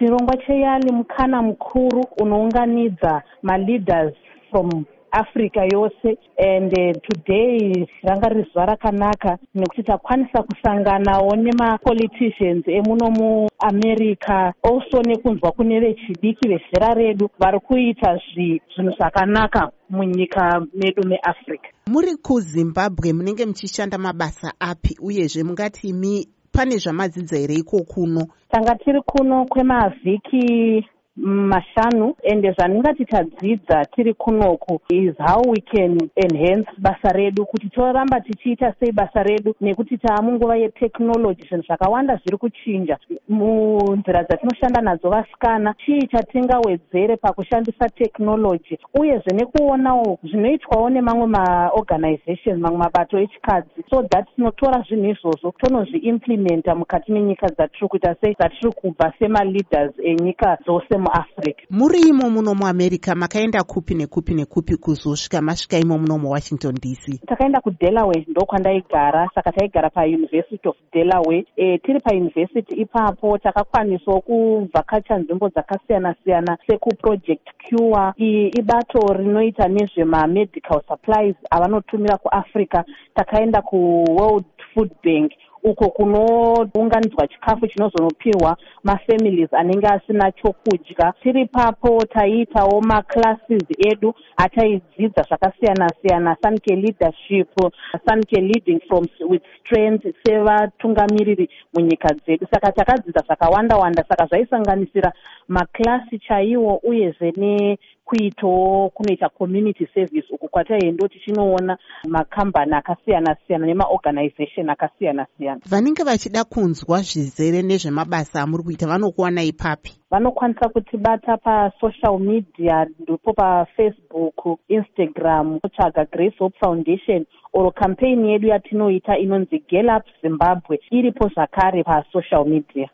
chirongwa cheyali mukana mukuru unounganidza maleaders from Africa yose, and today ranga riri zuva rakanaka nekuti takwanisa kusanganawo nemapoliticians emuno muAmerica, also nekunzwa kune vechidiki vezera redu vari kuita zvinhu zvakanaka munyika medu meAfrica. Muri kuZimbabwe munenge muchishanda mabasa api, uyezve mungati imi pane zvamadzidza here iko kuno? Tanga tiri kuno kwemavhiki mashanu, ende zvaningati tadzidza tiri kunoku is how we can enhance basa redu, kuti toramba tichiita sei basa redu, nekuti taamunguva yeteknoloji, zvinhu zvakawanda zviri kuchinja munzira dzatinoshanda nadzo vasikana. Chii chatingawedzere pakushandisa teknoloji, uyezve nekuonawo zvinoitwawo nemamwe maorganization, mamwe mabato echikadzi, so that tinotora zvinhu izvozvo tonozviimplementa mukati menyika dzatiri kuita sei, dzatiri kubva semaleaders enyika dzose muAfrica. Muri imo muno muAmerica makaenda kupi nekupi nekupi kuzosvika masvika imo muno muWashington DC? Takaenda kuDelaware, ndokwandaigara, saka taigara paUniversity of Delaware. Tiri pauniversity ipapo takakwanisawo kuvhakacha nzvimbo dzakasiyana-siyana sekuproject Cure. Iyi ibato rinoita nezvemamedical supplies avanotumira kuAfrica. Takaenda kuWorld Food Bank, uko kunounganidzwa chikafu chinozonopiwa mafamilies anenge asina chokudya. Tiri papo taiitawo maclasses edu ataidzidza zvakasiyana-siyana, Sanke leadership, Sanke leading with strength, sevatungamiriri munyika dzedu. Saka takadzidza zvakawanda-wanda, saka zvaisanganisira maklasi chaiwo, uyezve nekuitawo kunoita community service, uku kwataienda tichinoona makambani akasiyana-siyana nemaorganization akasiyana-siyana. Vanenge vachida kunzwa zvizere nezvemabasa amuri kuita vanokuwana ipapi? Vanokwanisa kutibata pasocial media, ndipo paFacebook, Instagram, kutsvaga Grace Hope Foundation, oro campaign yedu yatinoita inonzi Girl Up Zimbabwe iripo zvakare pasocial media.